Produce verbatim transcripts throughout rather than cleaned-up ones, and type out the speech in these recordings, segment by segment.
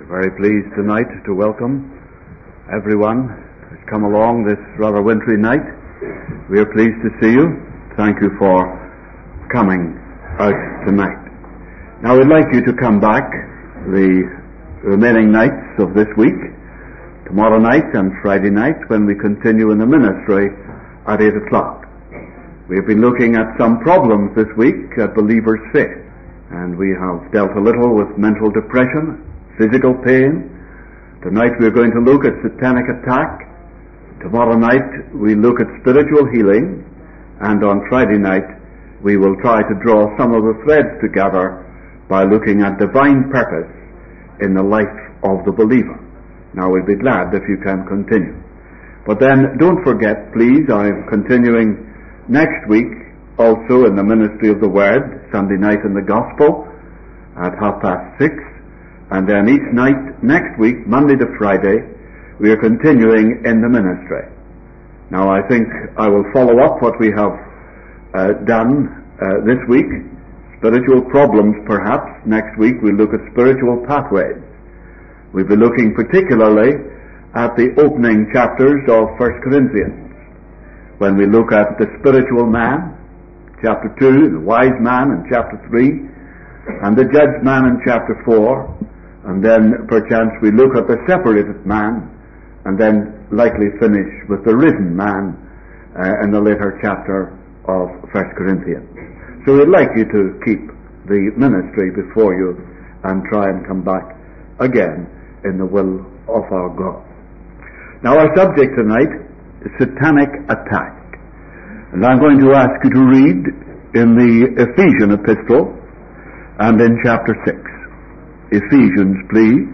Very pleased tonight to welcome everyone who's come along this rather wintry night. We are pleased to see you. Thank you for coming out tonight. Now we'd like you to come back the remaining nights of this week, tomorrow night and Friday night, when we continue in the ministry at eight o'clock. We've been looking at some problems this week at believers' faith, and we have dealt a little with mental depression, physical pain. Tonight we're going to look at satanic attack. Tomorrow night we look at spiritual healing, and on Friday night we will try to draw some of the threads together by looking at divine purpose in the life of the believer. Now we'll be glad if you can continue. But then don't forget, please, I'm continuing next week also in the ministry of the Word, Sunday night in the Gospel at half past six. And then each night next week, Monday to Friday, we are continuing in the ministry. Now I think I will follow up what we have uh, done uh, this week. Spiritual problems, perhaps. Next week we'll look at spiritual pathways. We'll be looking particularly at the opening chapters of First Corinthians. When we look at the spiritual man, chapter two, the wise man in chapter three, and the judged man in chapter four, and then perchance we look at the separated man, and then likely finish with the risen man uh, in the later chapter of First Corinthians. So we'd like you to keep the ministry before you and try and come back again in the will of our God. Now our subject tonight is satanic attack. And I'm going to ask you to read in the Ephesian epistle and in chapter six. Ephesians, please,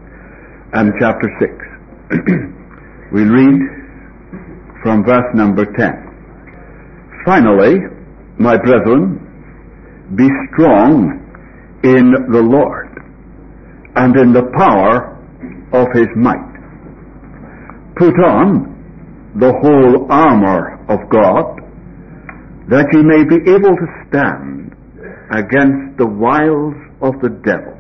and chapter six. We'll read from verse number ten. Finally, my brethren, be strong in the Lord and in the power of his might. Put on the whole armor of God, that ye may be able to stand against the wiles of the devil.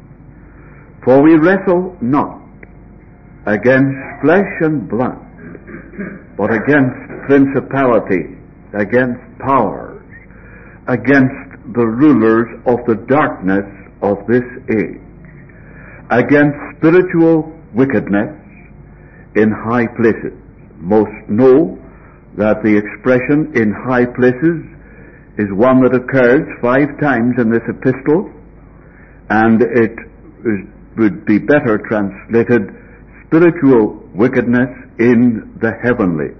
For we wrestle not against flesh and blood, but against principalities, against powers, against the rulers of the darkness of this age, against spiritual wickedness in high places. Most know that the expression in high places is one that occurs five times in this epistle, and it is would be better translated spiritual wickedness in the heavenlies.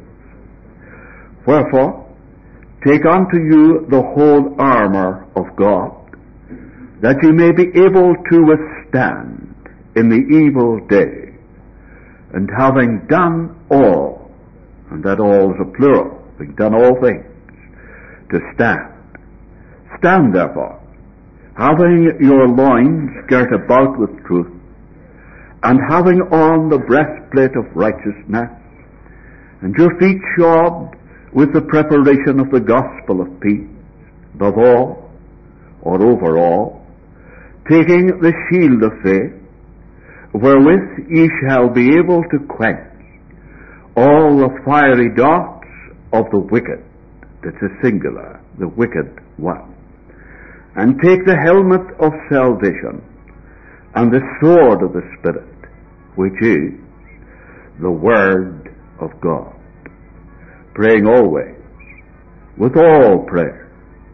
Wherefore, take unto you the whole armor of God, that ye may be able to withstand in the evil day, and having done all, and that all is a plural, having done all things, to stand. Stand therefore, having your loins girt about with truth, and having on the breastplate of righteousness, and your feet shod with the preparation of the gospel of peace, above all, or over all, taking the shield of faith, wherewith ye shall be able to quench all the fiery darts of the wicked. That's a singular, the wicked one. And take the helmet of salvation and the sword of the Spirit, which is the Word of God, praying always with all prayer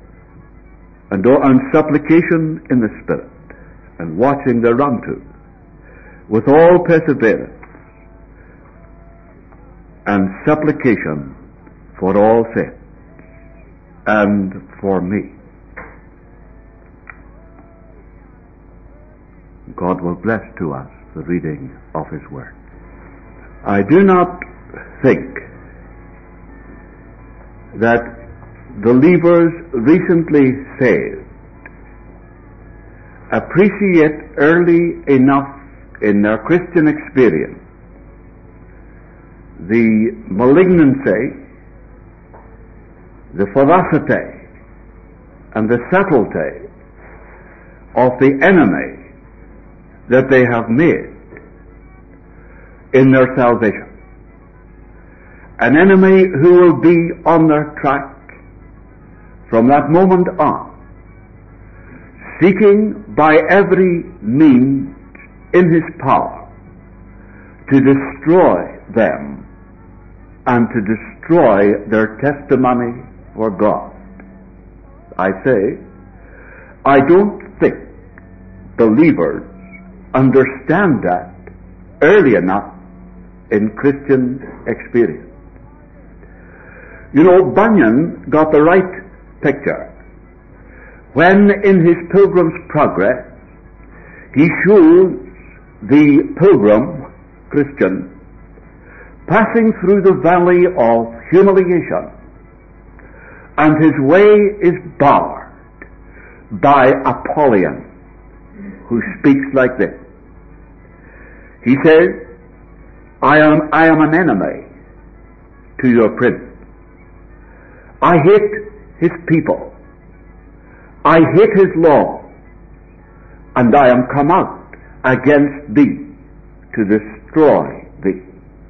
and, and supplication in the Spirit, and watching thereunto with all perseverance and supplication for all saints and for me. God will bless to us the reading of his word. I do not think that believers recently saved appreciate early enough in their Christian experience the malignancy, the ferocity, and the subtlety of the enemy that they have made in their salvation. An enemy who will be on their track from that moment on, seeking by every means in his power to destroy them and to destroy their testimony for God. I say, I don't think believers understand that early enough in Christian experience. You know, Bunyan got the right picture when in his Pilgrim's Progress he shows the pilgrim Christian passing through the valley of humiliation, and his way is barred by Apollyon, who speaks like this. He says, I am, I am an enemy to your prince. I hate his people. I hate his law. And I am come out against thee to destroy thee.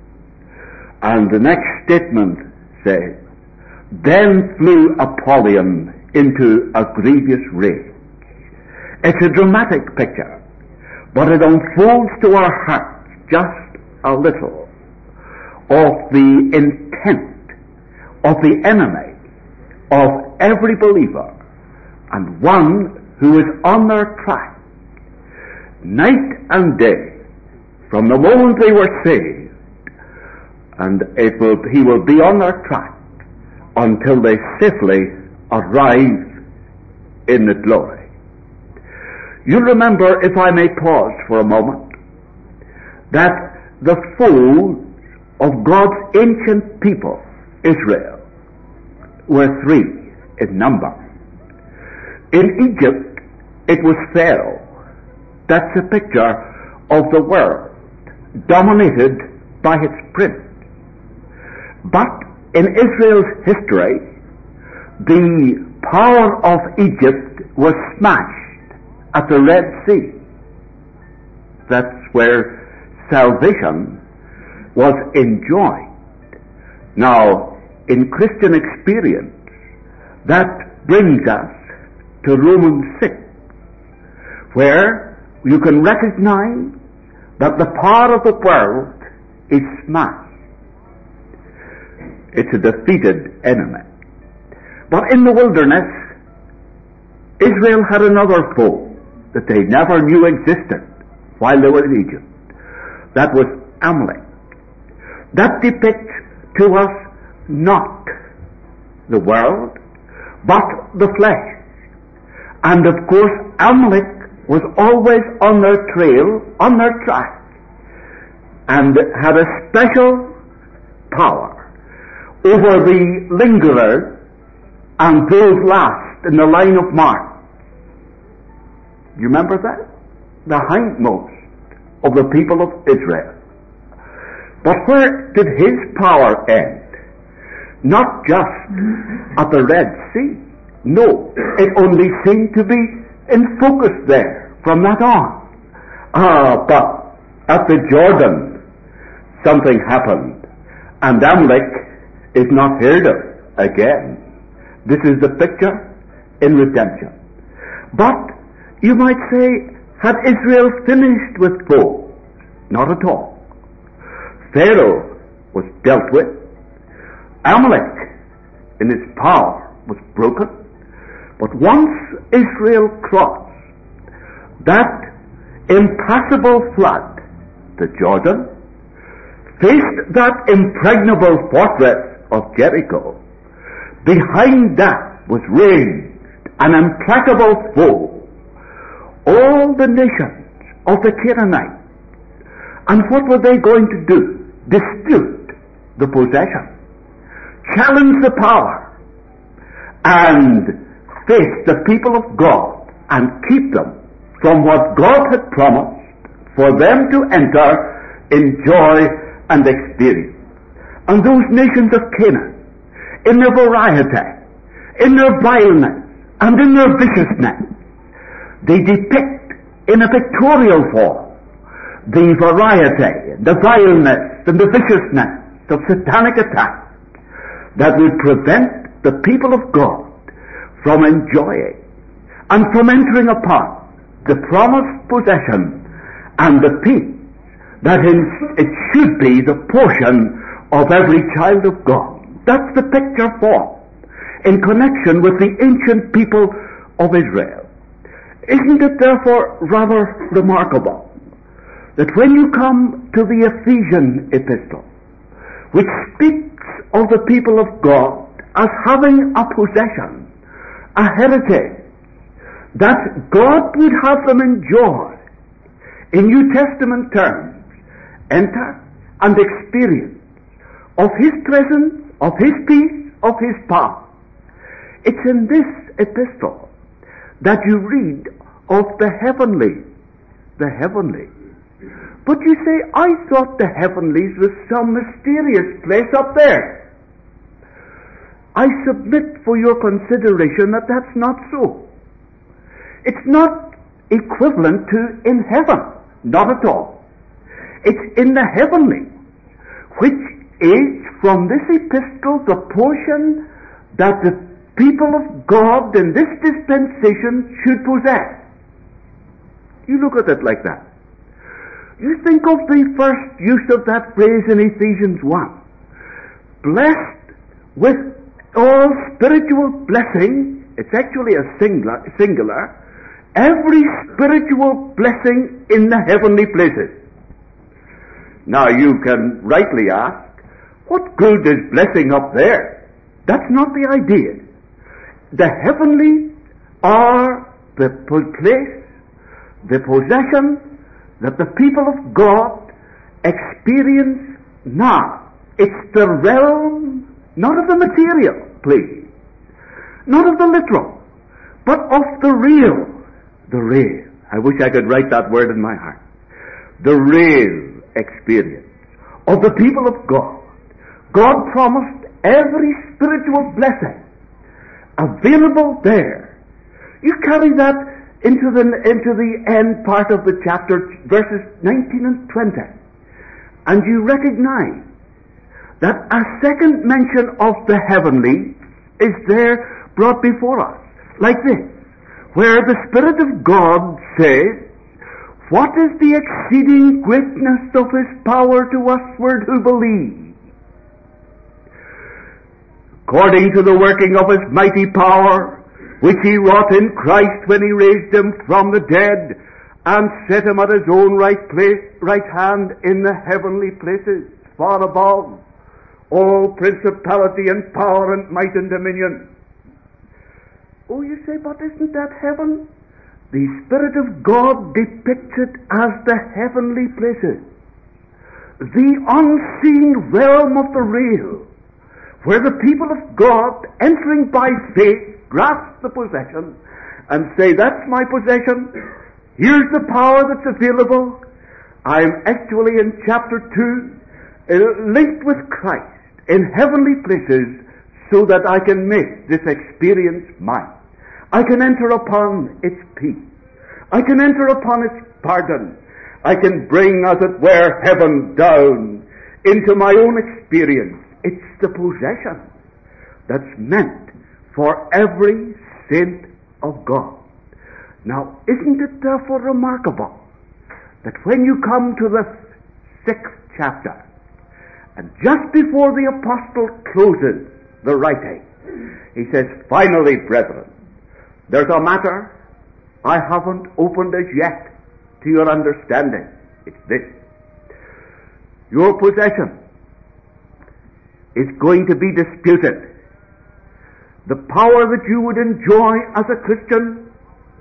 And the next statement says, then flew Apollyon into a grievous rage. It's a dramatic picture, but it unfolds to our hearts just a little of the intent of the enemy of every believer, and one who is on their track night and day from the moment they were saved, and it will, he will be on their track until they safely arrive in the glory. You remember, if I may pause for a moment, that the foes of God's ancient people, Israel, were three in number. In Egypt, it was Pharaoh. That's a picture of the world, dominated by its prince. But in Israel's history, the power of Egypt was smashed at the Red Sea. That's where salvation was enjoyed. Now, in Christian experience, that brings us to Romans six, where you can recognize that the power of the world is smashed. It's a defeated enemy. But in the wilderness, Israel had another foe that they never knew existed while they were in Egypt. That was Amalek. That depicts to us not the world, but the flesh. And of course, Amalek was always on their trail, on their track, and had a special power over the lingerers and those last in the line of march. You remember that? The hindmost of the people of Israel. But where did his power end? Not just at the Red Sea. No, it only seemed to be in focus there from that on. Ah, but at the Jordan, something happened, and Amalek is not heard of again. This is the picture in redemption. But you might say, had Israel finished with foes? Not at all. Pharaoh was dealt with. Amalek in its power was broken. But once Israel crossed that impassable flood, the Jordan, faced that impregnable fortress of Jericho, behind that was ranged an implacable foe, all the nations of the Canaanites. And what were they going to do? Dispute the possession, challenge the power, and face the people of God and keep them from what God had promised for them to enter in joy and experience. And those nations of Canaan, in their variety, in their vileness, and in their viciousness, they depict in a pictorial form the variety, the vileness, and the viciousness of satanic attack that would prevent the people of God from enjoying and from entering upon the promised possession and the peace that in, it should be the portion of every child of God. That's the picture formed in connection with the ancient people of Israel. Isn't it therefore rather remarkable that when you come to the Ephesian epistle, which speaks of the people of God as having a possession, a heritage, that God would have them enjoy in New Testament terms, enter and experience of His presence, of His peace, of His power. It's in this epistle that you read of the heavenly, the heavenly. But you say, I thought the heavenlies was some mysterious place up there. I submit for your consideration that that's not so. It's not equivalent to in heaven, not at all. It's in the heavenly, which is from this epistle the portion that the people of God in this dispensation should possess. You look at it like that. You think of the first use of that phrase in Ephesians one. Blessed with all spiritual blessing. It's actually a singular, singular. Every spiritual blessing in the heavenly places. Now you can rightly ask, what good is blessing up there? That's not the idea. The heavenly are the place, the possession that the people of God experience now. It's the realm, not of the material, please, not of the literal, but of the real. The real. I wish I could write that word in my heart. The real experience of the people of God. God promised every spiritual blessing available there. You carry that into the into the end part of the chapter, verses nineteen and twenty, and you recognize that a second mention of the heavenly is there brought before us, like this, where the Spirit of God says, what is the exceeding greatness of His power to usward who believe? According to the working of His mighty power, which He wrought in Christ when He raised Him from the dead and set Him at His own right place, right hand in the heavenly places, far above all principality and power and might and dominion. Oh, you say, but isn't that heaven? The Spirit of God depicts it as the heavenly places, the unseen realm of the real, where the people of God, entering by faith, grasp the possession and say, that's my possession, here's the power that's available. I'm actually in chapter two, uh, linked with Christ in heavenly places so that I can make this experience mine. I can enter upon its peace. I can enter upon its pardon. I can bring, as it were, heaven down into my own experience. It's the possession that's meant for every saint of God. Now, isn't it therefore remarkable that when you come to the sixth chapter, and just before the apostle closes the writing, he says, finally, brethren, there's a matter I haven't opened as yet to your understanding. It's this. Your possession is going to be disputed. The power that you would enjoy as a Christian,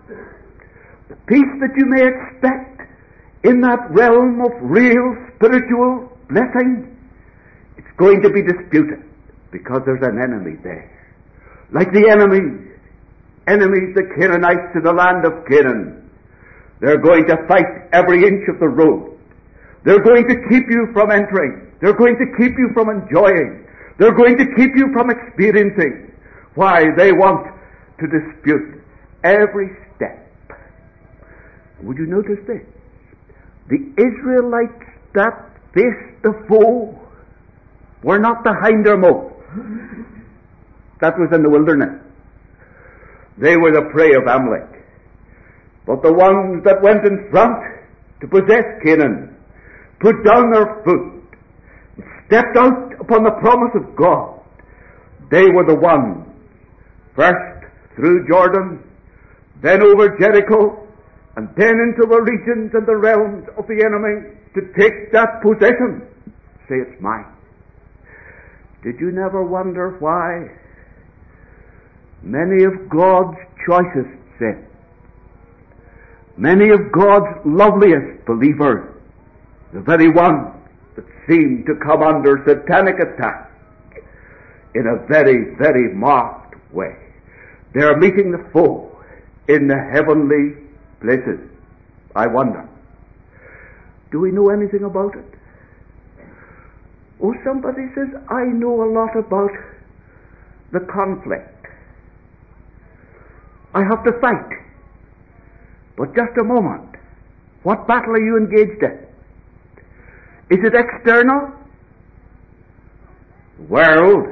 the peace that you may expect in that realm of real spiritual blessing, it's going to be disputed because there's an enemy there. Like the enemies, enemies, the Canaanites to the land of Canaan. They're going to fight every inch of the road. They're going to keep you from entering. They're going to keep you from enjoying. They're going to keep you from experiencing. Why? They want to dispute every step. Would you notice this? The Israelites that faced the foe were not the hindermost. That was in the wilderness. They were the prey of Amalek. But the ones that went in front to possess Canaan put down their foot, stepped out upon the promise of God. They were the ones, first through Jordan, then over Jericho, and then into the regions and the realms of the enemy to take that possession. Say, it's mine. Did you never wonder why many of God's choicest saints, many of God's loveliest believers, the very ones that seem to come under satanic attack in a very, very marked way, they are meeting the foe in the heavenly places? I wonder, do we know anything about it? Oh, somebody says, I know a lot about the conflict. I have to fight. But just a moment. What battle are you engaged in? Is it external? World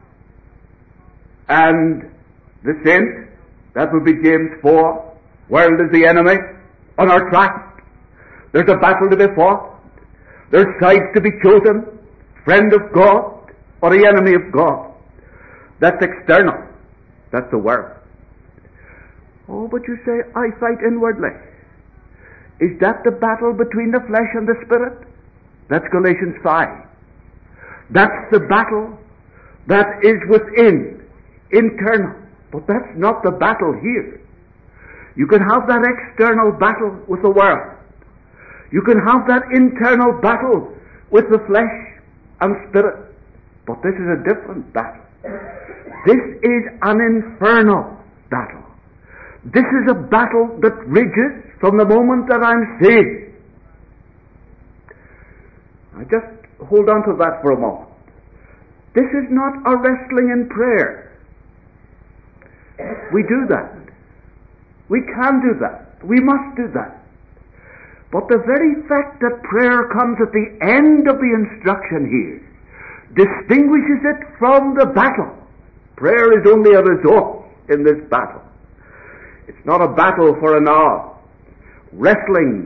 and the saint, that would be James four. World is the enemy on our track. There's a battle to be fought. There's sides to be chosen. Friend of God or the enemy of God. That's external. That's the world. Oh, but you say, I fight inwardly. Is that the battle between the flesh and the spirit? That's Galatians five. That's the battle that is within, internal. But that's not the battle here. You can have that external battle with the world. You can have that internal battle with the flesh and spirit. But this is a different battle. This is an infernal battle. This is a battle that rages from the moment that I'm saved. I just hold on to that for a moment. This is not a wrestling in prayer. We do that. We can do that. We must do that. But the very fact that prayer comes at the end of the instruction here distinguishes it from the battle. Prayer is only a result in this battle. It's not a battle for an hour. Wrestling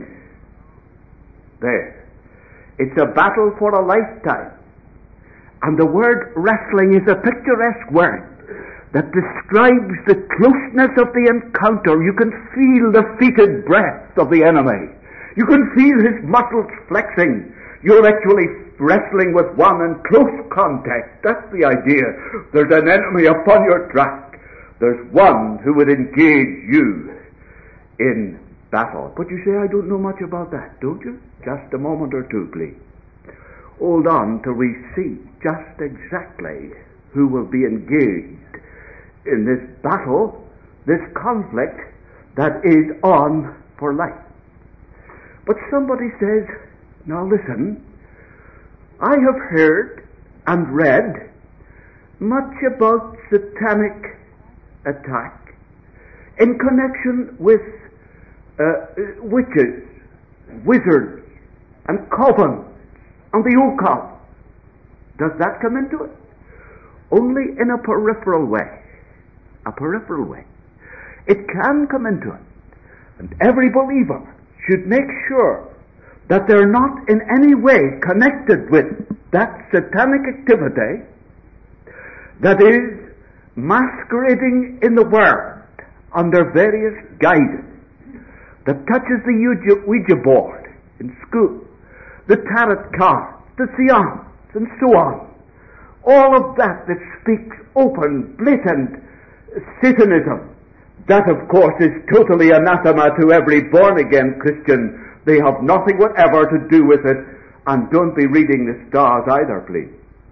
there. It's a battle for a lifetime. And the word wrestling is a picturesque word that describes the closeness of the encounter. You can feel the fetid breath of the enemy. You can feel his muscles flexing. You're actually wrestling with one in close contact. That's the idea. There's an enemy upon your track. There's one who would engage you in battle. But you say, I don't know much about that, don't you? Just a moment or two, please. Hold on till we see just exactly who will be engaged in this battle, this conflict that is on for life. But somebody says, now listen, I have heard and read much about satanic attack in connection with uh, witches, wizards, and covens, and the occult. Does that come into it? Only in a peripheral way. A peripheral way. It can come into it. And every believer should make sure that they're not in any way connected with that satanic activity that is masquerading in the world under various guises, that touches the Ouija board in school, the tarot card, the seance, and so on. All of that that speaks open, blatant Satanism. That, of course, is totally anathema to every born-again Christian. They have nothing whatever to do with it. And don't be reading the stars either, please.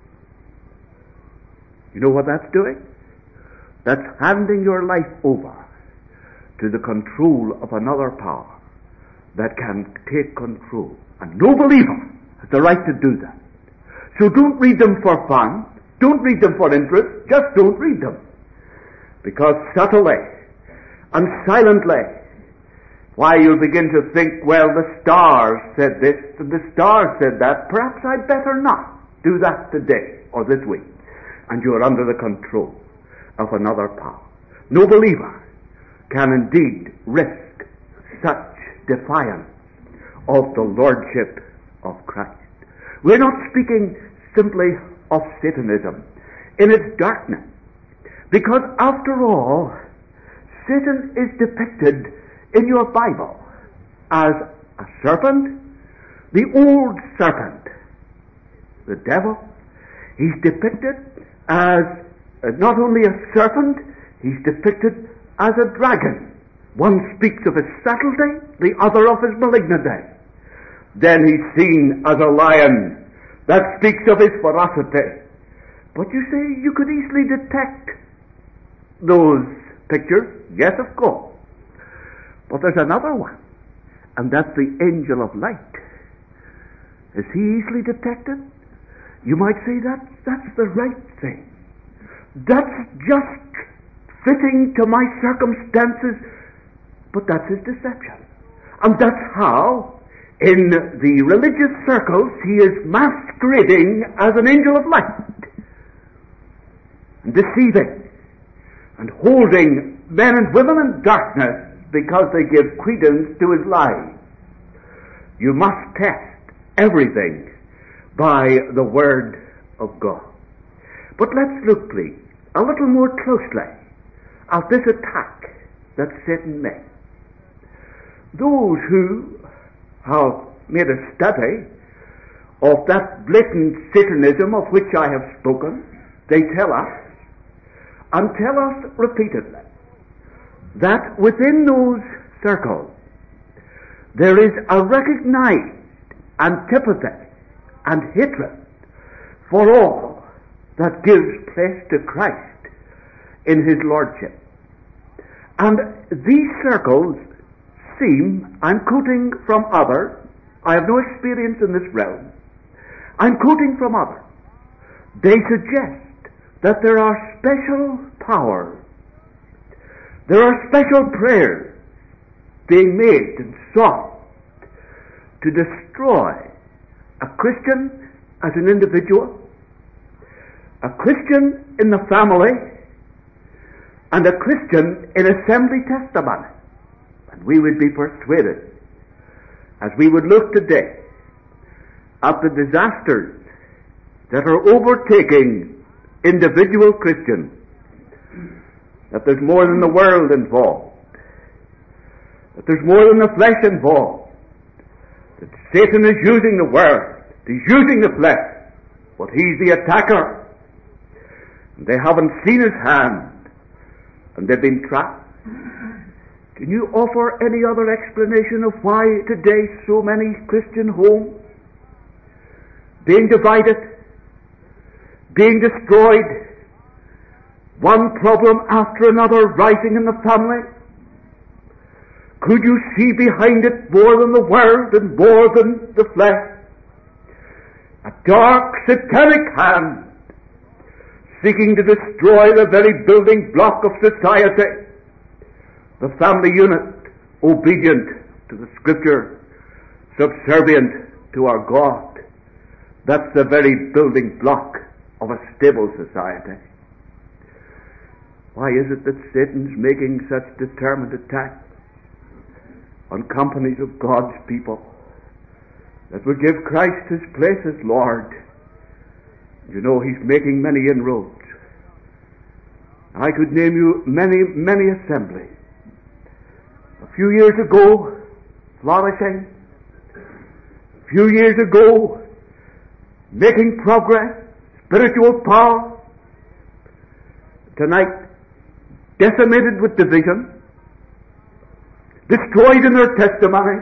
You know what that's doing? That's handing your life over to the control of another power that can take control. And no believer has the right to do that. So don't read them for fun. Don't read them for interest. Just don't read them. Because subtly and silently Why, you'll begin to think, well, the stars said this and the stars said that. Perhaps I'd better not do that today or this week. And you're under the control of another power. No believer can indeed risk such defiance of the lordship of Christ. We're not speaking simply of Satanism in its darkness, because after all, Satan is depicted in your Bible as a serpent, the old serpent, the devil. He's depicted as not only a serpent, he's depicted as a dragon. One speaks of his subtlety, the other of his malignity. Then he's seen as a lion. That speaks of his ferocity. But you say you could easily detect those pictures. Yes, of course. But there's another one, and that's the angel of light. Is he easily detected? You might say that that's the right thing. That's just fitting to my circumstances, but that's his deception. And that's how, in the religious circles, he is masquerading as an angel of light, and deceiving, and holding men and women in darkness because they give credence to his lies. You must test everything by the Word of God. But let's look, please, a little more closely at this attack that Satan made. Those who have made a study of that blatant Satanism of which I have spoken, they tell us, and tell us repeatedly, that within those circles there is a recognized antipathy and hatred for all that gives place to Christ in his lordship. And these circles seem, I'm quoting from others, I have no experience in this realm, I'm quoting from others, they suggest that there are special powers, there are special prayers being made and sought to destroy a Christian as an individual, a Christian in the family, and a Christian in assembly testimony. And we would be persuaded, as we would look today at the disasters that are overtaking individual Christians, that there's more than the world involved, that there's more than the flesh involved, that Satan is using the world, he's using the flesh, but he's the attacker. And they haven't seen his hand, and they've been trapped. Can you offer any other explanation of why today so many Christian homes being divided, being destroyed, one problem after another rising in the family? Could you see behind it more than the world and more than the flesh? A dark satanic hand seeking to destroy the very building block of society, the family unit, obedient to the Scripture, subservient to our God. That's the very building block of a stable society. Why is it that Satan's making such determined attacks on companies of God's people that would give Christ his place as Lord? You know, he's making many inroads. I could name you many, many assemblies. A few years ago, flourishing. A few years ago, making progress, spiritual power. Tonight, decimated with division, destroyed in their testimony.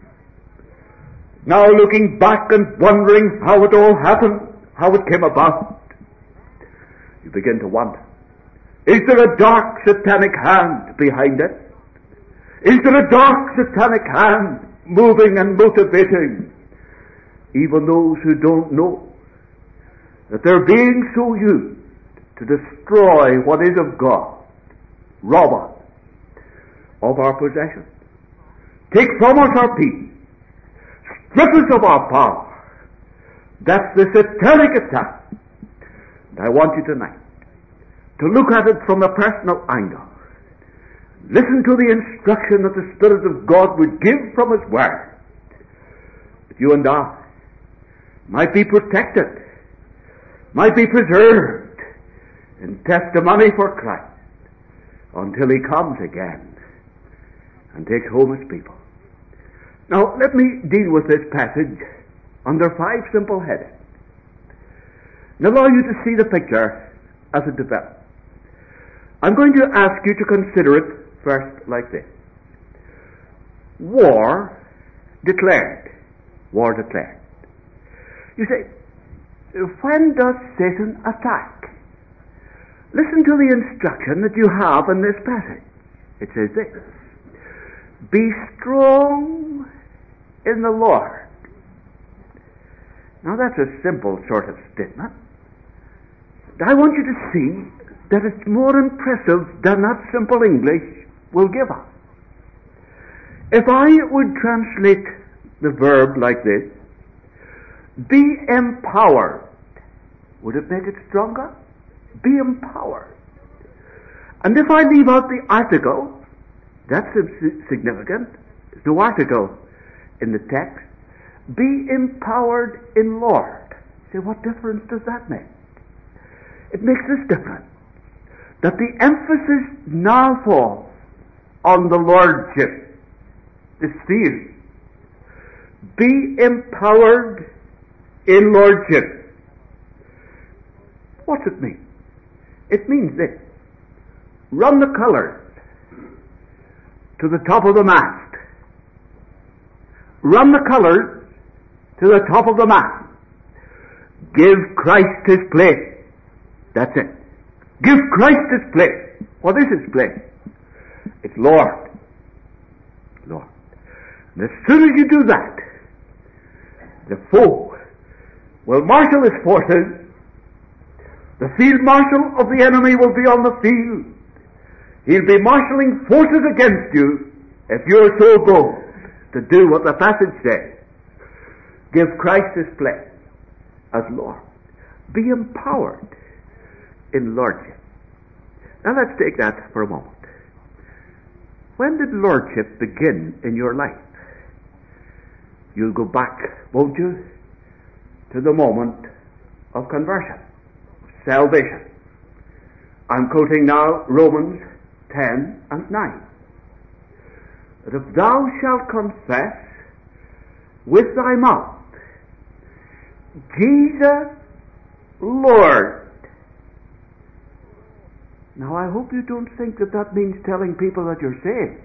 Now looking back and wondering how it all happened, how it came about. You begin to wonder, is there a dark satanic hand behind it? Is there a dark satanic hand moving and motivating even those who don't know that they're being so used to destroy what is of God, rob us of our possessions, take from us our peace, strip us of our power. That's the satanic attack. And I want you tonight to look at it from a personal angle. Listen to the instruction that the Spirit of God would give from His Word. That you and I might be protected, might be preserved in testimony for Christ until He comes again and takes home His people. Now, let me deal with this passage under five simple headings and allow you to see the picture as it develops. I'm going to ask you to consider it first like this. War declared. War declared. You say, when does Satan attack? Listen to the instruction that you have in this passage. It says this: be strong in the Lord. Now that's a simple sort of statement. I want you to see that it's more impressive than that simple English will give us. If I would translate the verb like this, be empowered, would it make it stronger? Be empowered. And if I leave out the article, that's significant. There's no article in the text. Be empowered in Lord. Say, what difference does that make? It makes this difference, that the emphasis now falls on the Lordship, the sphere. Be empowered in Lordship. What's it mean? It means this: run the colors to the top of the mast. Run the colors to the top of the mast. Give Christ His place. That's it. Give Christ His place. What is His place? It's Lord. Lord. And as soon as you do that, the foe will marshal his forces. The field marshal of the enemy will be on the field. He'll be marshalling forces against you if you're so bold to do what the passage says. Give Christ His place as Lord. Be empowered in Lordship. Now let's take that for a moment. When did Lordship begin in your life? You'll go back, won't you, to the moment of conversion, salvation. I'm quoting now Romans ten and nine. That if thou shalt confess with thy mouth Jesus Lord. Now I hope you don't think that that means telling people that you're saved.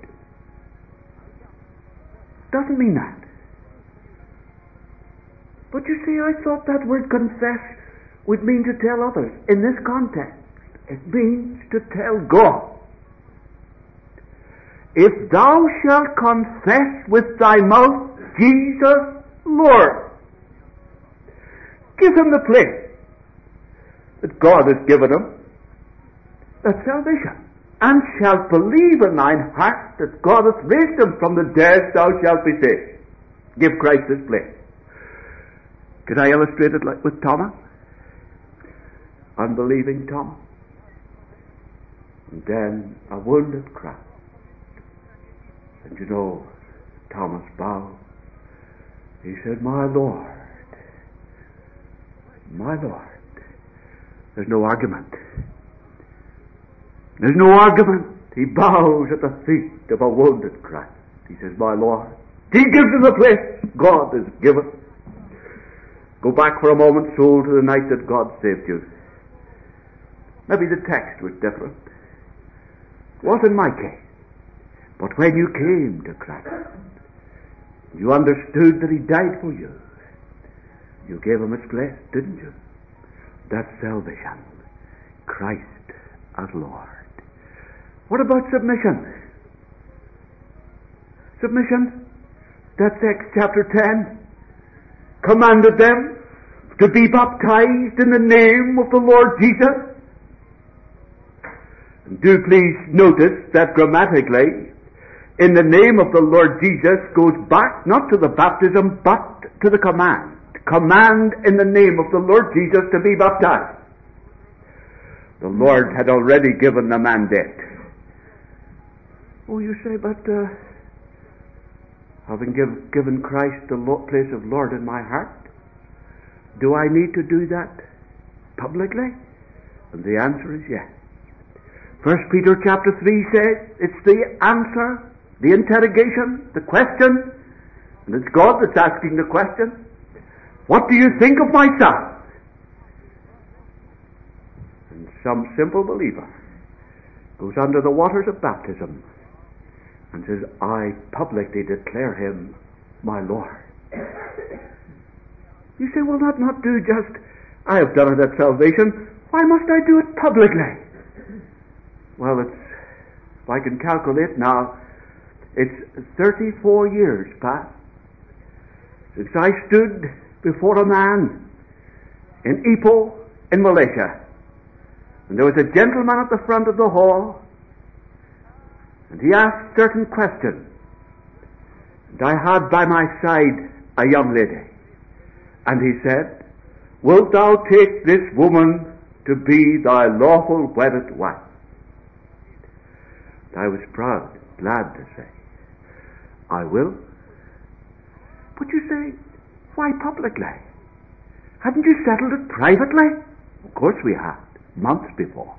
Doesn't mean that. But you see, I thought that word confess would mean to tell others. In this context, it means to tell God. If thou shalt confess with thy mouth Jesus Lord, give Him the place that God has given Him, that's salvation. And shalt believe in thine heart that God hath raised Him from the dead, thou shalt be saved. Give Christ His place. Could I illustrate it like with Thomas? Unbelieving Thomas. And then a wounded cross. And you know, Thomas bowed. He said, my Lord, my Lord. There's no argument. There's no argument. He bows at the feet of a wounded Christ. He says, my Lord. He gives Him the place God has given. Go back for a moment, soul, to the night that God saved you. Maybe the text was different. It wasn't my case. But when you came to Christ, you understood that He died for you. You gave Him His place, didn't you? That's salvation. Christ as Lord. What about submission? Submission? That's Acts chapter ten. Commanded them to be baptized in the name of the Lord Jesus. And do please notice that grammatically, in the name of the Lord Jesus goes back not to the baptism, but to the command. Command in the name of the Lord Jesus to be baptized. The Lord had already given the mandate. Oh, you say, but uh, having give, given Christ the place of Lord in my heart, do I need to do that publicly? And the answer is yes. First Peter chapter three says it's the answer, the interrogation, the question, and it's God that's asking the question. What do you think of my son? And some simple believer goes under the waters of baptism and says, I publicly declare him my Lord. You say, well, not, not do just, I have done it at salvation. Why must I do it publicly? Well, it's, if I can calculate now, it's thirty-four years past since I stood before a man in Ipoh in Malaysia. And there was a gentleman at the front of the hall, and he asked certain questions. And I had by my side a young lady. And he said, wilt thou take this woman to be thy lawful wedded wife? And I was proud, glad to say, I will. But you say, why publicly? Hadn't you settled it privately? Of course we had, months before.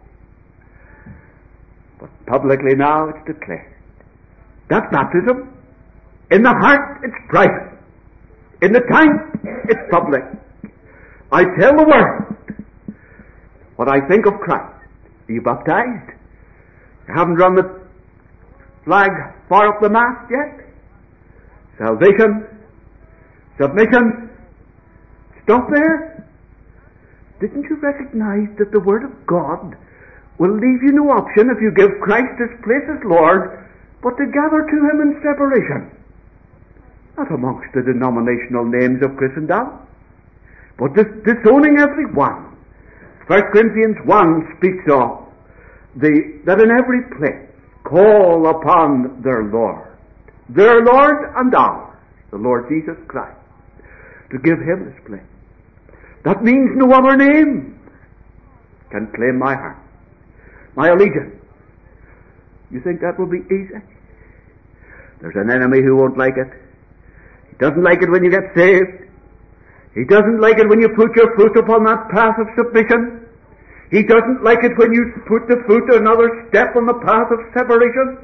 But publicly now it's declared. That's baptism. In the heart it's private. In the tongue it's public. I tell the world what I think of Christ. Are you baptized? You haven't run the flag far up the mast yet? Salvation, submission, stop there. Didn't you recognize that the Word of God will leave you no option if you give Christ his place as Lord, but to gather to him in separation? Not amongst the denominational names of Christendom, but dis- disowning every one. First Corinthians one speaks of the, that in every place call upon their Lord, their Lord and ours, the Lord Jesus Christ, to give him his place. That means no other name can claim my heart, my allegiance. You think that will be easy? There's an enemy who won't like it. He doesn't like it when you get saved. He doesn't like it when you put your foot upon that path of submission. He doesn't like it when you put the foot another step on the path of separation.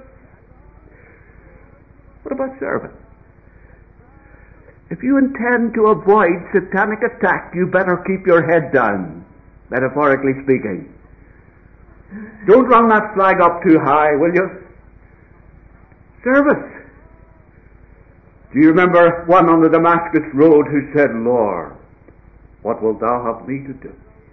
What about service? If you intend to avoid satanic attack, you better keep your head down, metaphorically speaking. Don't run that flag up too high, will you? Service. Do you remember one on the Damascus road who said, Lord, what wilt thou have me to do?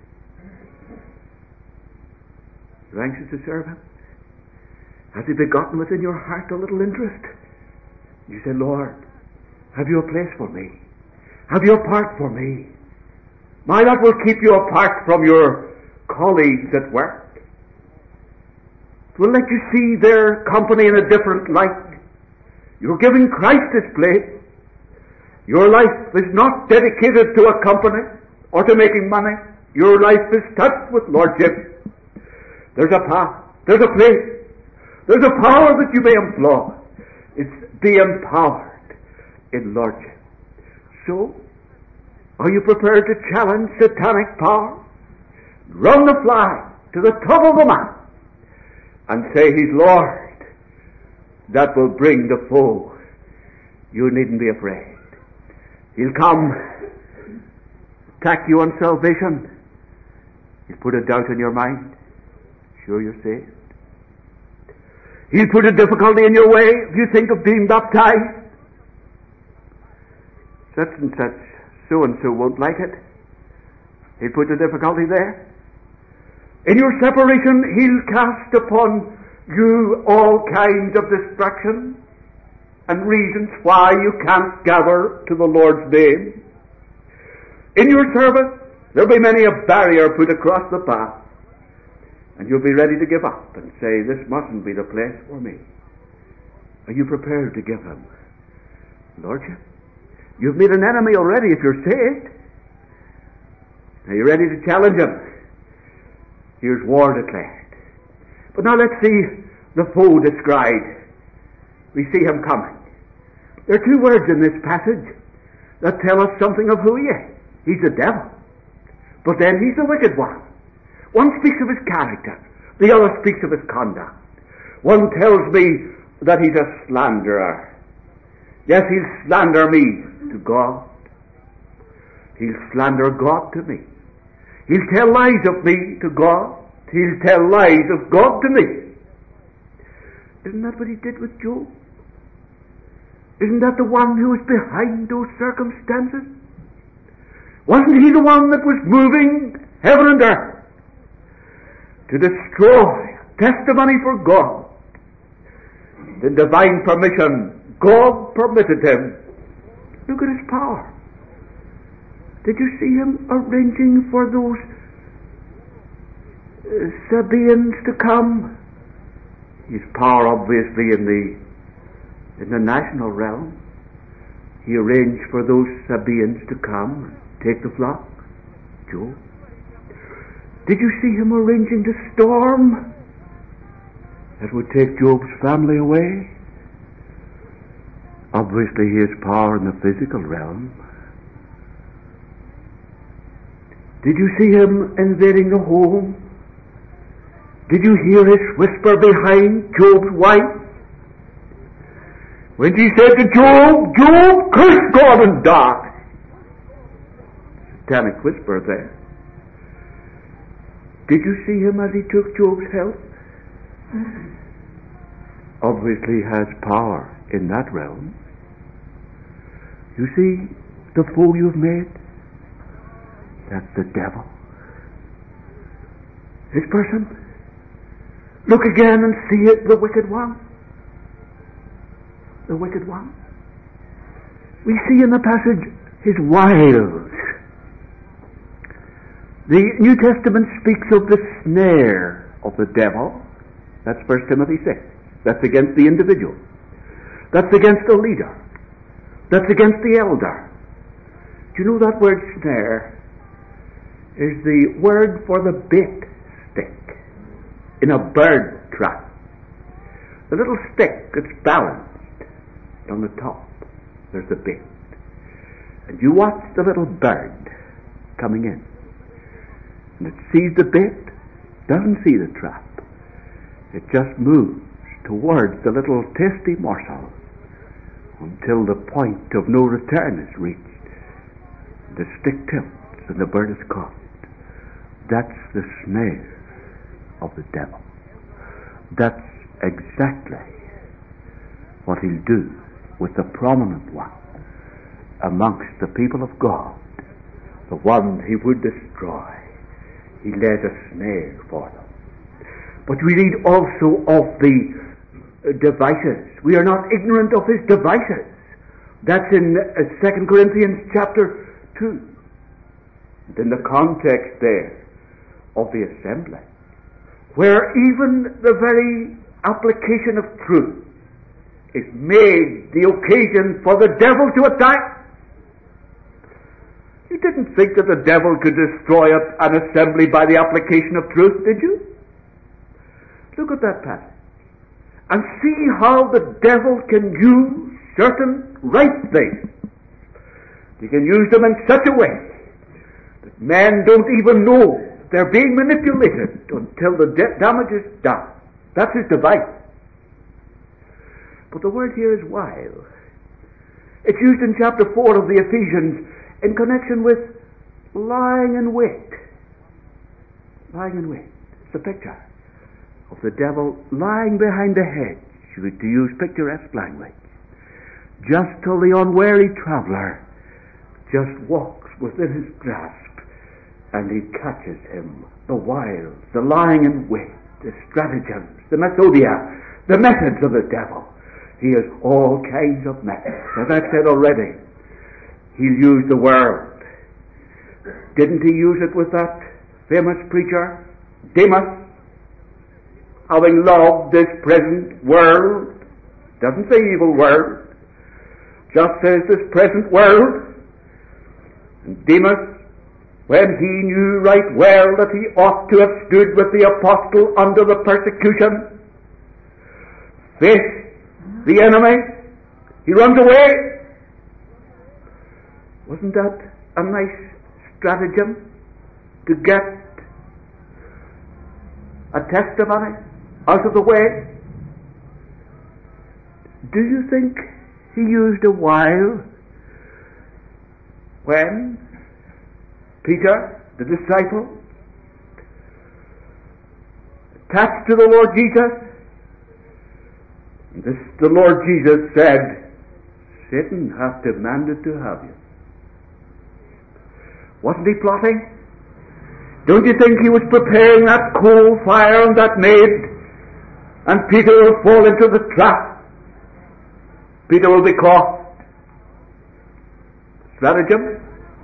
You're anxious to serve him? Has he begotten within your heart a little interest? You say, Lord, have you a place for me? Have you a part for me? My, that will keep you apart from your colleagues at work. It will let you see their company in a different light. You're giving Christ his place. Your life is not dedicated to a company or to making money. Your life is touched with lordship. There's a path. There's a place. There's a power that you may employ. It's be empowered in lordship. So, are you prepared to challenge satanic power? Run the flag to the top of the mast and say he's Lord. That will bring the foe. You needn't be afraid. He'll come, attack you on salvation. He'll put a doubt in your mind. Sure you're saved. He'll put a difficulty in your way if you think of being baptized. Such and such, so and so won't like it. He'll put a difficulty there. In your separation, he'll cast upon you all kinds of distractions and reasons why you can't gather to the Lord's name. In your service, there'll be many a barrier put across the path, and you'll be ready to give up and say, this mustn't be the place for me. Are you prepared to give him lordship? You've made an enemy already if you're saved. Are you ready to challenge him? Here's war declared. But now let's see the foe described. We see him coming. There are two words in this passage that tell us something of who he is. He's the devil. But then he's the wicked one. One speaks of his character. The other speaks of his conduct. One tells me that he's a slanderer. Yes, he'll slander me to God. He'll slander God to me. He'll tell lies of me to God. He'll tell lies of God to me. Isn't that what he did with Job? Isn't that the one who was behind those circumstances? Wasn't he the one that was moving heaven and earth to destroy testimony for God? In divine permission, God permitted him. Look at his power. Did you see him arranging for those uh, Sabaeans to come? His power obviously in the in the national realm. He arranged for those Sabaeans to come and take the flock. Job. Did you see him arranging the storm that would take Job's family away? Obviously he has power in the physical realm. Did you see him invading the home? Did you hear his whisper behind Job's wife? When she said to Job, Job, curse God and die. Satanic whisper there. Did you see him as he took Job's health? Obviously has power in that realm. You see the fool you've made? That's the devil. This person? Look again and see it, the wicked one. The wicked one. We see in the passage his wiles. The New Testament speaks of the snare of the devil. That's First Timothy six. That's against the individual. That's against the leader. That's against the elder. Do you know that word snare is the word for the bait stick in a bird trap? The little stick that's balanced on the top. There's the bait. And you watch the little bird coming in. And it sees the bait, doesn't see the trap. It just moves towards the little tasty morsel until the point of no return is reached. The stick tilts and the bird is caught. That's the snare of the devil. That's exactly what he'll do with the prominent one amongst the people of God, the one he would destroy. He lays a snare for them. But we read also of the devices. We are not ignorant of his devices. That's in uh, Second Corinthians chapter two. And in the context there of the assembly, where even the very application of truth is made the occasion for the devil to attack. You didn't think that the devil could destroy an assembly by the application of truth, did you? Look at that passage and see how the devil can use certain right things. He can use them in such a way that men don't even know they're being manipulated until the de- damage is done. That's his device. But the word here is wile. It's used in chapter four of the Ephesians in connection with lying in wait. Lying in wait. It's a picture of the devil lying behind a hedge, to use picturesque language, just till the unwary traveller just walks within his grasp and he catches him. The wiles, the lying in wait, the stratagems, the methodia, the methods of the devil. He has all kinds of methods. As I've said already, he'll use the world. Didn't he use it with that famous preacher, Demas? Having loved this present world, Doesn't say evil world. Just says this present world. And Demas, when he knew right well that he ought to have stood with the apostle under the persecution, faced the enemy, he runs away. Wasn't that a nice stratagem to get a testimony out of the way? Do you think he used a wile when Peter, the disciple, attached to the Lord Jesus? This the Lord Jesus said, Satan hath demanded to have you. Wasn't he plotting? Don't you think he was preparing that coal fire and that maid, and Peter will fall into the trap? Peter will be caught. Stratagem?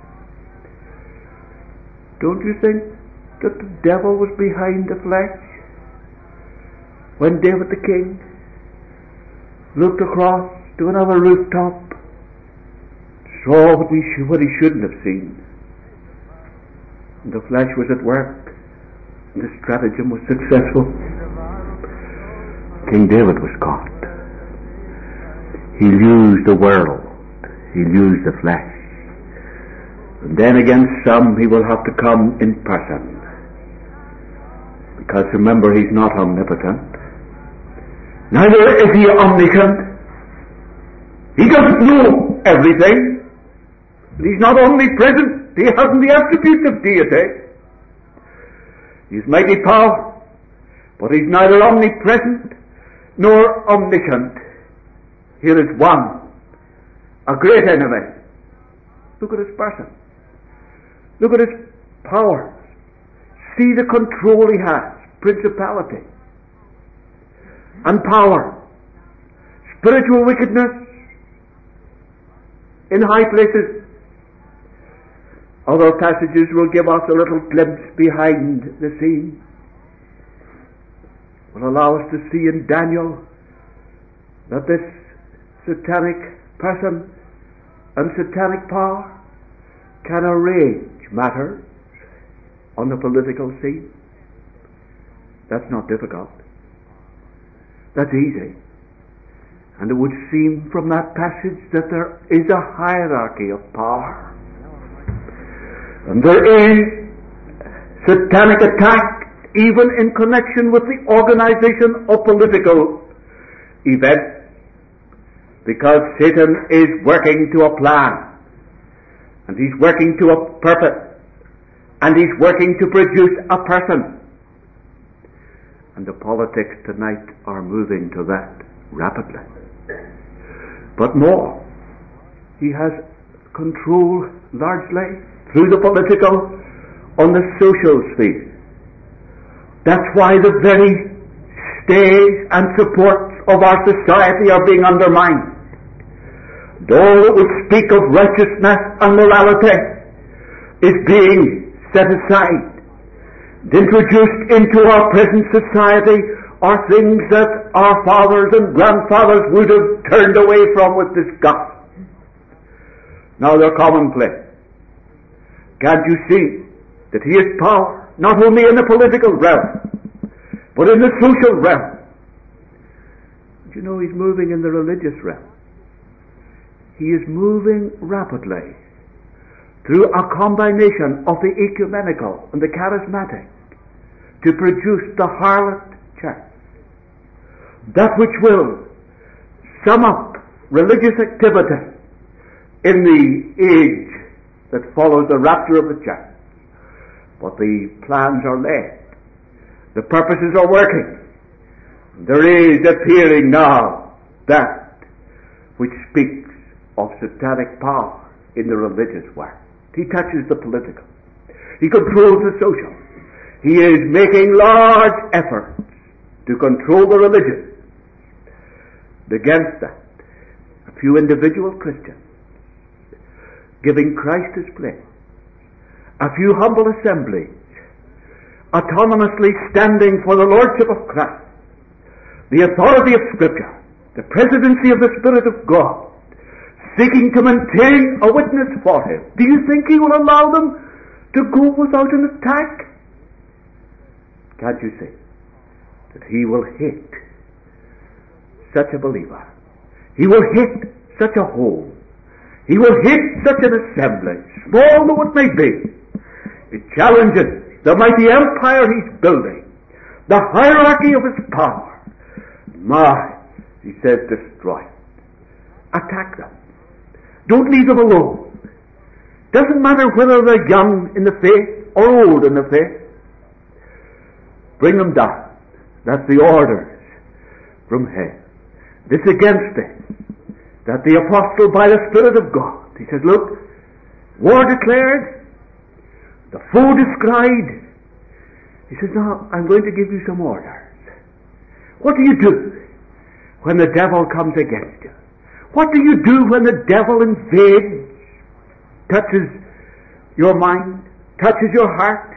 Don't you think that the devil was behind the flesh when David the king looked across to another rooftop, saw what, we sh- what he shouldn't have seen? And the flesh was at work, and the stratagem was successful. King David was caught. He used the world. He used the flesh. And then against some he will have to come in person. Because remember, he's not omnipotent. Neither is he omniscient. He doesn't know everything. He's not omnipresent. He hasn't the attributes of deity. He's mighty power, but he's neither omnipresent nor omniscient. Here is one, a great enemy. Look at his person. Look at his power. See the control he has. Principality and power. Spiritual wickedness in high places. Other passages will give us a little glimpse behind the scene. Will allow us to see in Daniel that this satanic person and satanic power can arrange matters on the political scene. That's not difficult. That's easy. And it would seem from that passage that there is a hierarchy of power. And there is satanic attack even in connection with the organization of political events, because Satan is working to a plan, and he's working to a purpose, and he's working to produce a person. And the politics tonight are moving to that rapidly. But more, he has control largely through the political on the social sphere. That's why the very stays and supports of our society are being undermined. And all that would speak of righteousness and morality is being set aside. And introduced into our present society are things that our fathers and grandfathers would have turned away from with disgust. Now they're commonplace. Can't you see that he has power not only in the political realm, but in the social realm? Do you know he's moving in the religious realm? He is moving rapidly through a combination of the ecumenical and the charismatic to produce the harlot church. That which will sum up religious activity in the age that follows the rapture of the church. But the plans are laid. The purposes are working. There is appearing now that which speaks of satanic power in the religious world. He touches the political. He controls the social. He is making large efforts to control the religious. Against that, a few individual Christians giving Christ his place, a few humble assemblies autonomously standing for the Lordship of Christ, the authority of Scripture, the presidency of the Spirit of God, seeking to maintain a witness for him, do you think he will allow them to go without an attack? Can't you see that he will hit such a believer? He will hit such a home. He will hit such an assembly, small though it may be. It challenges the mighty empire he's building, the hierarchy of his power. My, he says, destroy it. Attack them. Don't leave them alone. Doesn't matter whether they're young in the faith or old in the faith. Bring them down. That's the orders from heaven. This against it. That the apostle, by the Spirit of God, he says, look, war declared, the foe descried. He says, now, I'm going to give you some orders. What do you do when the devil comes against you? What do you do when the devil invades, touches your mind, touches your heart?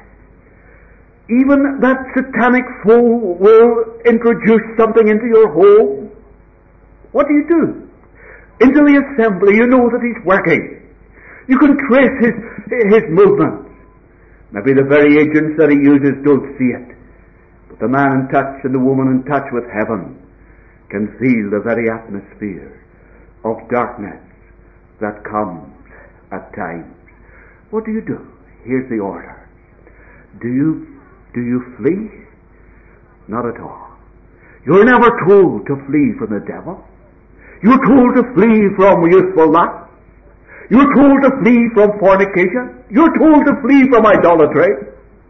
Even that satanic foe will introduce something into your home. What do you do? Into the assembly, you know that he's working. You can trace his, his movements. Maybe the very agents that he uses don't see it. But the man in touch and the woman in touch with heaven can feel the very atmosphere of darkness that comes at times. What do you do? Here's the order. Do you, do you flee? Not at all. You're never told to flee from the devil. You're told to flee from youthful lust. You're told to flee from fornication. You're told to flee from idolatry.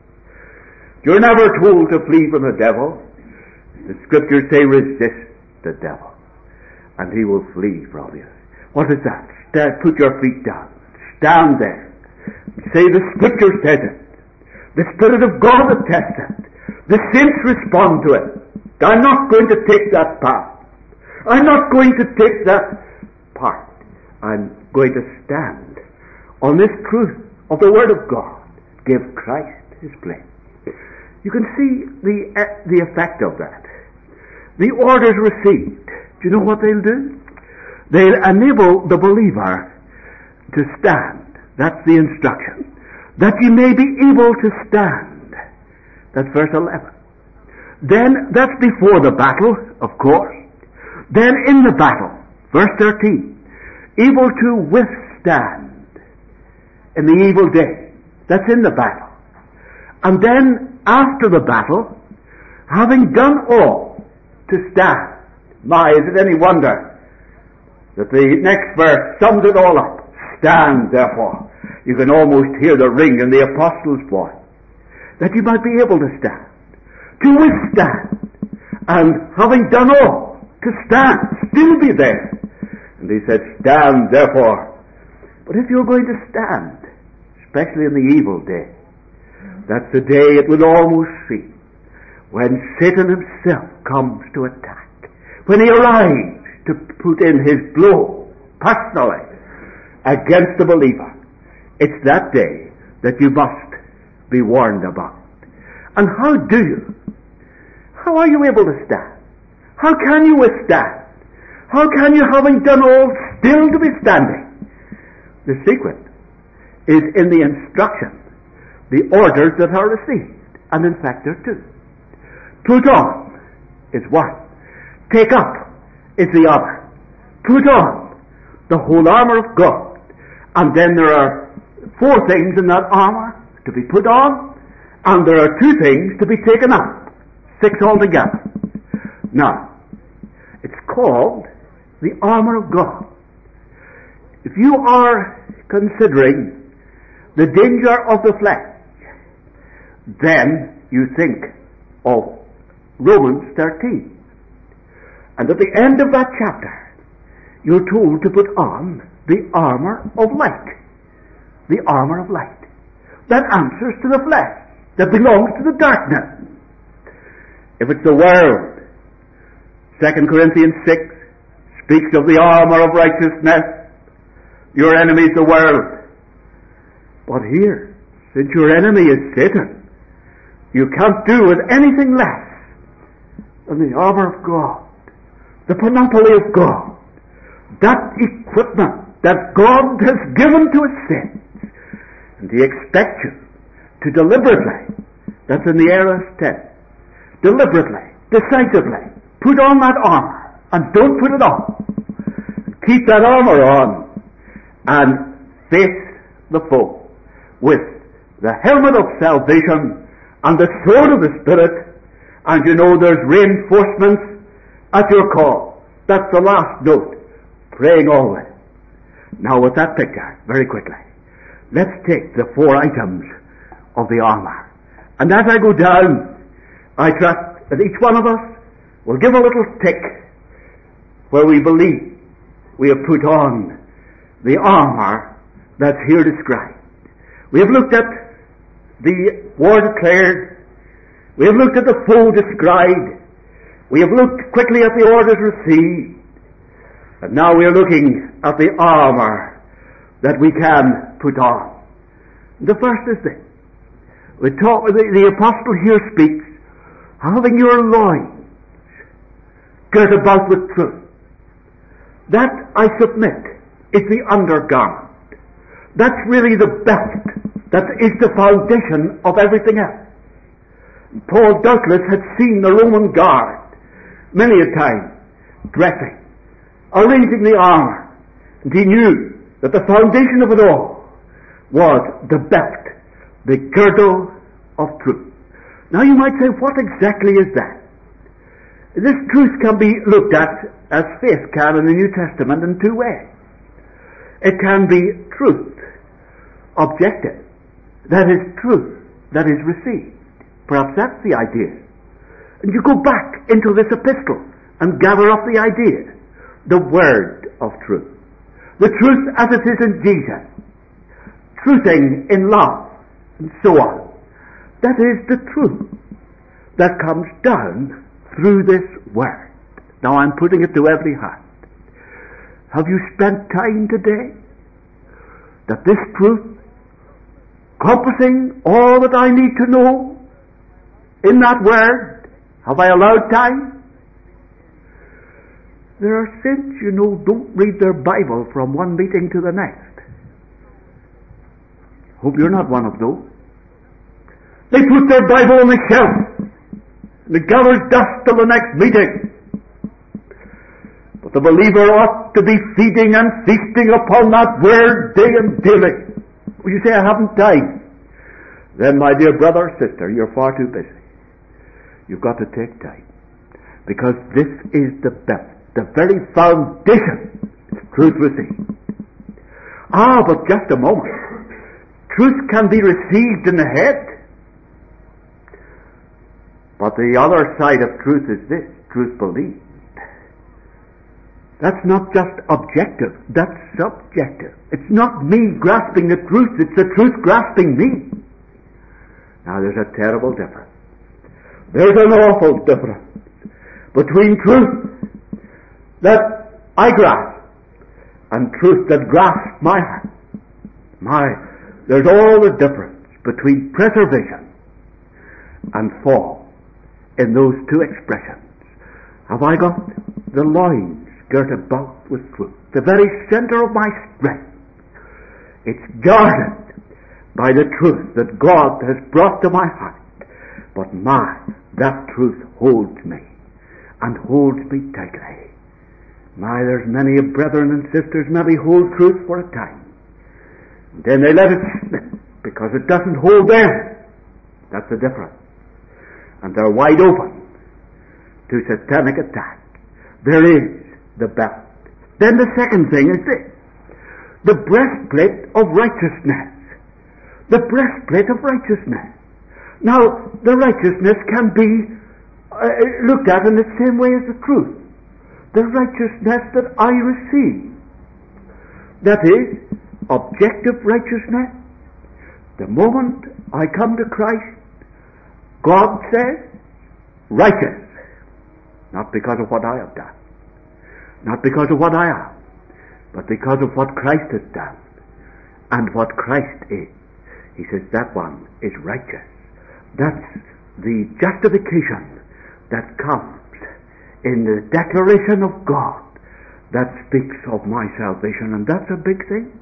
You're never told to flee from the devil. The scriptures say resist the devil, and he will flee from you. What is that? Stand, put your feet down. Stand there. Say the scripture says it. The Spirit of God attests it. The saints respond to it. I'm not going to take that path. I'm not going to take that part. I'm going to stand on this truth of the Word of God. Give Christ his place. You can see the uh, the effect of that. The orders received. Do you know what they'll do? They'll enable the believer to stand. That's the instruction. That you may be able to stand. That's verse eleven. Then, that's before the battle, of course. Then in the battle, verse thirteen, able to withstand in the evil day. That's in the battle. And then after the battle, having done all to stand. My, is it any wonder that the next verse sums it all up? Stand, therefore. You can almost hear the ring in the apostles' voice. That you might be able to stand. To withstand. And having done all, to stand, still be there. And he said, stand therefore. But if you're going to stand, especially in the evil day, that's the day it will almost seem when Satan himself comes to attack. When he arrives to put in his blow, personally, against the believer. It's that day that you must be warned about. And how do you? How are you able to stand? How can you withstand? How can you, having done all, still to be standing? The secret is in the instruction, the orders that are received. And in fact there are two. Put on is one. Take up is the other. Put on the whole armor of God. And then there are four things in that armor to be put on, and there are two things to be taken up. Six altogether. Now, it's called the armor of God. If you are considering the danger of the flesh, then you think of Romans thirteen. And at the end of that chapter, you're told to put on the armor of light. The armor of light. That answers to the flesh. That belongs to the darkness. If it's the world, Second Corinthians six speaks of the armor of righteousness. Your enemy is the world. But here, since your enemy is Satan, you can't do with anything less than the armor of God. the panoply of God, that equipment that God has given to his saints. And he expects you to deliberately, that's in the aorist tense, deliberately, decisively, put on that armor, and don't put it off. Keep that armor on, and face the foe with the helmet of salvation and the sword of the Spirit, and you know there's reinforcements at your call. That's the last note. Praying always. Now with that picture, very quickly, let's take the four items of the armor. And as I go down, I trust that each one of us will give a little tick where we believe we have put on the armor that's here described. We have looked at the war declared. We have looked at the foe described. We have looked quickly at the orders received. And now we are looking at the armor that we can put on. The first is this. We talk, the, the apostle here speaks, having your loins girt about with truth. That, I submit, is the undergarment. That's really the belt. That is the foundation of everything else. Paul doubtless had seen the Roman guard many a time dressing, arranging the armor, and he knew that the foundation of it all was the belt, the girdle of truth. Now you might say, what exactly is that? This truth can be looked at as faith can in the New Testament in two ways. It can be truth, objective, that is truth, that is received. Perhaps that's the idea. And you go back into this epistle and gather up the idea. The word of truth. The truth as it is in Jesus. Truthing in love, and so on. That is the truth that comes down through this word. Now I'm putting it to every heart. Have you spent time today that this truth, compassing all that I need to know in that word, have I allowed time? There are saints, you know, don't read their Bible from one meeting to the next. Hope you're not one of those. They put their Bible on the shelf, and it gathers dust till the next meeting. But the believer ought to be feeding and feasting upon that word day and daily. Well, you say, I haven't time. Then, my dear brother or sister, you're far too busy. You've got to take time. Because this is the best, the very foundation truth received. Ah, but just a moment. Truth can be received in the head. But the other side of truth is this, truth believed. That's not just objective, that's subjective. It's not me grasping the truth, it's the truth grasping me. Now there's a terrible difference. There's an awful difference between truth that I grasp and truth that grasps my heart. My, there's all the difference between preservation and fall in those two expressions. Have I got the loins girt about with truth, the very center of my strength? It's guarded by the truth that God has brought to my heart. But my, that truth holds me, and holds me tightly. My, there's many a brethren and sisters maybe hold truth for a time. Then they let it slip, because it doesn't hold them. That's the difference. And they're wide open to satanic attack. There is the belt. Then the second thing is this. The breastplate of righteousness. The breastplate of righteousness. Now, the righteousness can be uh, looked at in the same way as the truth. The righteousness that I receive. That is, objective righteousness. The moment I come to Christ, God says, righteous. Not because of what I have done. Not because of what I am. But because of what Christ has done. And what Christ is. He says that one is righteous. That's the justification that comes in the declaration of God that speaks of my salvation, and that's a big thing.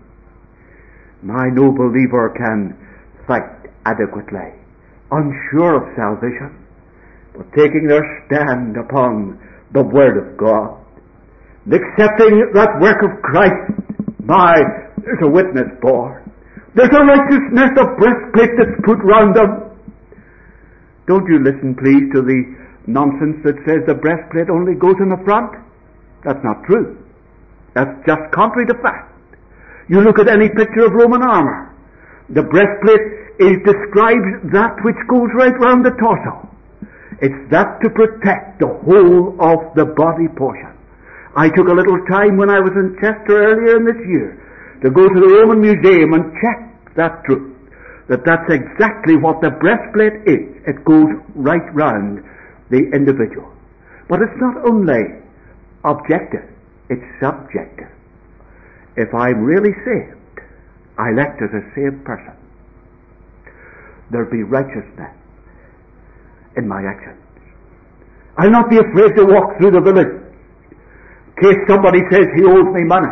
My no believer can fight adequately, unsure of salvation, but taking their stand upon the Word of God, and accepting that work of Christ. My, there's a witness born. There's a righteousness, a breastplate that's put round them. Don't you listen, please, to the nonsense that says the breastplate only goes in the front. That's not true. That's just contrary to fact. You look at any picture of Roman armor. The breastplate is describes that which goes right round the torso. It's that to protect the whole of the body portion. I took a little time when I was in Chester earlier in this year to go to the Roman Museum and check that truth. That that's exactly what the breastplate is. It goes right round the individual. But it's not only objective, it's subjective. If I'm really saved, I elect as a saved person, there'll be righteousness in my actions. I'll not be afraid to walk through the village in case somebody says he owes me money.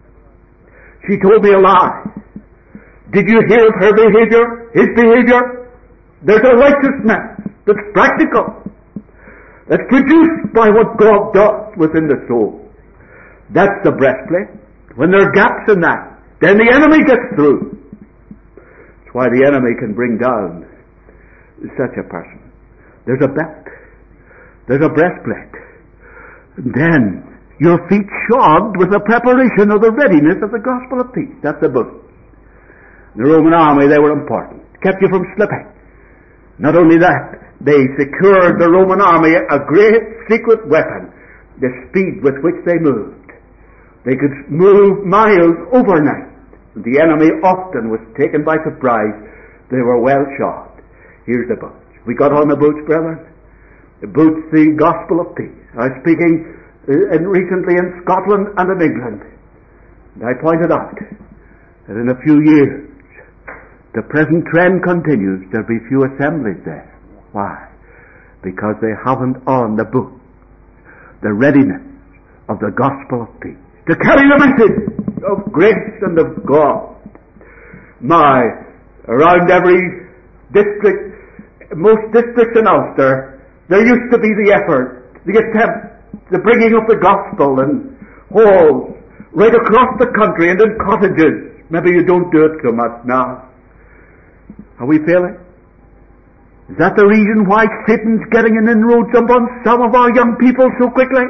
She told me a lie. Did you hear of her behavior, his behavior? There's a righteousness that's practical, that's produced by what God does within the soul. That's the breastplate. When there are gaps in that, then the enemy gets through. That's why the enemy can bring down such a person. There's a belt. There's a breastplate. And then your feet shod with the preparation of the readiness of the gospel of peace. That's the boot. The Roman army, they were important. Kept you from slipping. Not only that, they secured the Roman army a great secret weapon, the speed with which they moved. They could move miles overnight. The enemy often was taken by surprise. They were well shod. Here's the boots. We got on the boots, brethren. The boots, the gospel of peace. I was speaking uh, in, recently in Scotland and in England. And I pointed out that in a few years, the present trend continues. There'll be few assemblies there. Why? Because they haven't on the boot the readiness of the gospel of peace, to carry the message of grace and of God. My, around every district, most districts in Ulster, there used to be the effort, the attempt, the bringing of the gospel in halls right across the country and in cottages. Maybe you don't do it so much now. Are we failing? Is that the reason why Satan's getting an inroad upon some of our young people so quickly?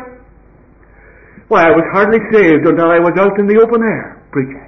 Why, I was hardly saved until I was out in the open air preaching.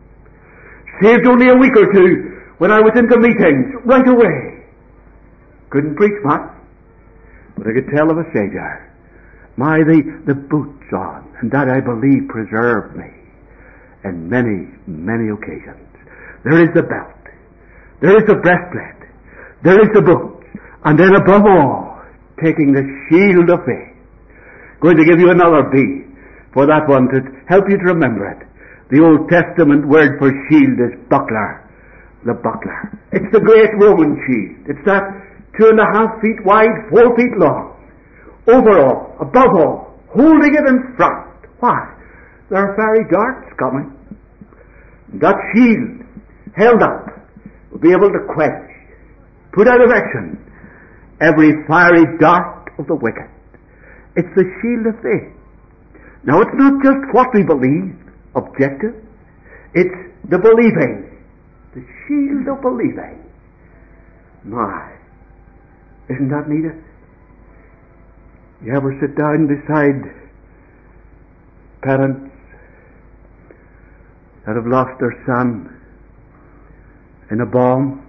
Saved only a week or two when I was into meetings right away. Couldn't preach much, but I could tell of a Saviour. My, the, the boots on, and that I believe preserved me in many, many occasions. There is the belt. There is the breastplate. There is the boots. And then above all, taking the shield of faith. Going to give you another B for that one to help you to remember it. The Old Testament word for shield is buckler. The buckler. It's the great Roman shield. It's that two and a half feet wide, four feet long. Over all, above all, holding it in front. Why? There are fiery darts coming. That shield, held up, will be able to quench, put out of action, every fiery dart of the wicked. It's the shield of faith. Now, it's not just what we believe, objective. It's the believing. The shield of believing. My, isn't that needed? You ever sit down beside parents that have lost their son in a bomb?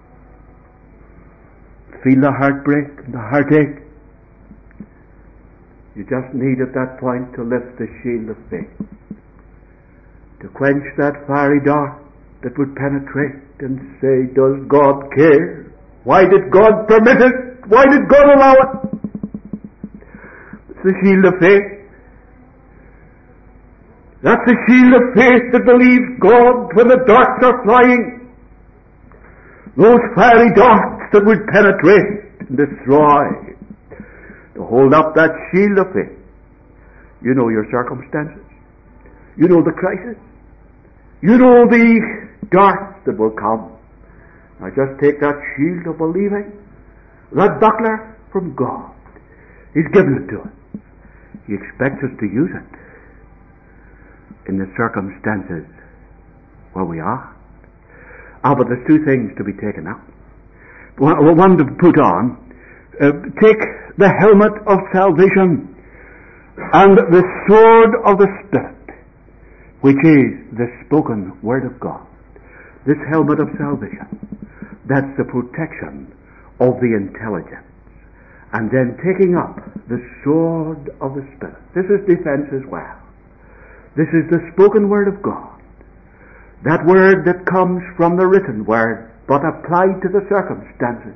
Feel the heartbreak and the heartache? You just need at that point to lift the shield of faith, to quench that fiery dart that would penetrate and say, does God care? Why did God permit it? Why did God allow it? It's the shield of faith. That's the shield of faith that believes God when the darts are flying. Those fiery darts that would penetrate and destroy. To hold up that shield of faith. You know your circumstances. You know the crisis. You know the darts that will come. Now just take that shield of believing, that buckler from God. He's given it to us. He expects us to use it in the circumstances where we are. Ah, but there's two things to be taken up. One, one to put on. Uh, take the helmet of salvation and the sword of the Spirit, which is the spoken word of God. This helmet of salvation, that's the protection of the intelligence. And then taking up the sword of the Spirit. This is defense as well. This is the spoken word of God. That word that comes from the written word, but applied to the circumstances.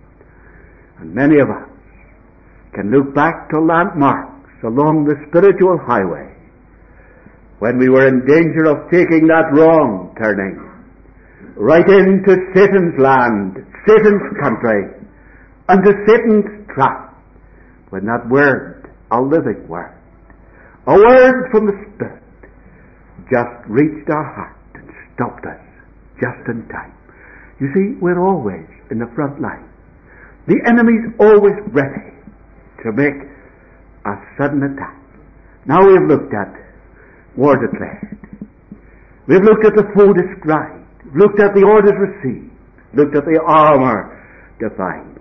And many of us can look back to landmarks along the spiritual highway when we were in danger of taking that wrong turning right into Satan's land, Satan's country, and to Satan's trap, when that word, a living word, a word from the Spirit, just reached our heart and stopped us just in time. You see, we're always in the front line. The enemy's always ready to make a sudden attack. Now we've looked at war declared. We've looked at the foe described. Looked at the orders received. Looked at the armor defined.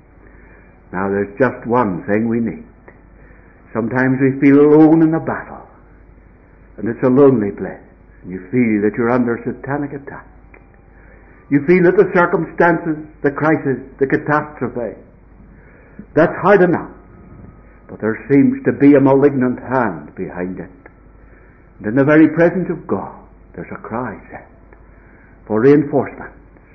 Now there's just one thing we need. Sometimes we feel alone in the battle. And it's a lonely place. And you feel that you're under satanic attack. You feel that the circumstances, the crisis, the catastrophe, that's hard enough. But there seems to be a malignant hand behind it. And in the very presence of God, there's a cry set for reinforcements,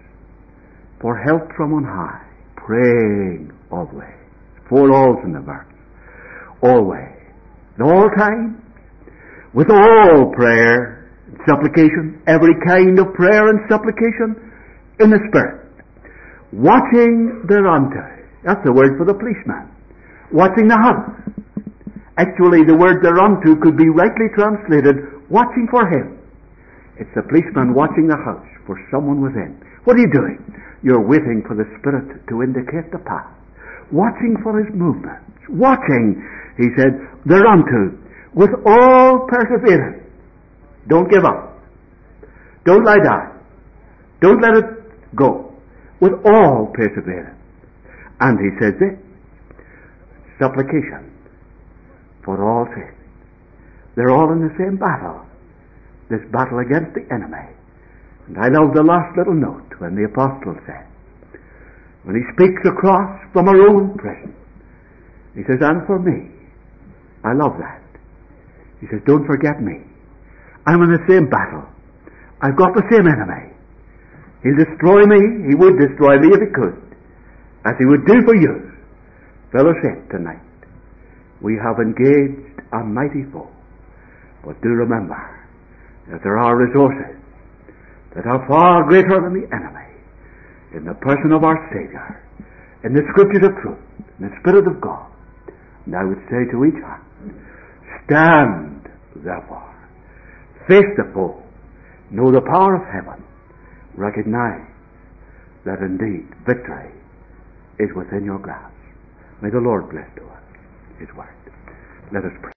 for help from on high, praying always. Four alls in the verse. Always. At all times, with all prayer and supplication, every kind of prayer and supplication in the Spirit. Watching thereunto. That's the word for the policeman. Watching the house. Actually, the word thereunto could be rightly translated, watching for him. It's the policeman watching the house for someone within. What are you doing? You're waiting for the Spirit to indicate the path. Watching for his movements. Watching, he said, thereunto, with all perseverance. Don't give up. Don't lie down. Don't let it go. With all perseverance. And he says this, supplication for all saints. They're all in the same battle. This battle against the enemy. And I love the last little note when the apostle said, when he speaks across from our own prison, he says, and for me, I love that. He says, don't forget me. I'm in the same battle. I've got the same enemy. He'll destroy me. He would destroy me if he could. As he would do for you. Fellowship tonight. We have engaged a mighty foe. But do remember that there are resources that are far greater than the enemy in the person of our Savior, in the Scriptures of truth, in the Spirit of God. And I would say to each hand, stand therefore, face the foe, know the power of heaven, recognize that indeed victory is within your grasp. May the Lord bless to us His word. Let us pray.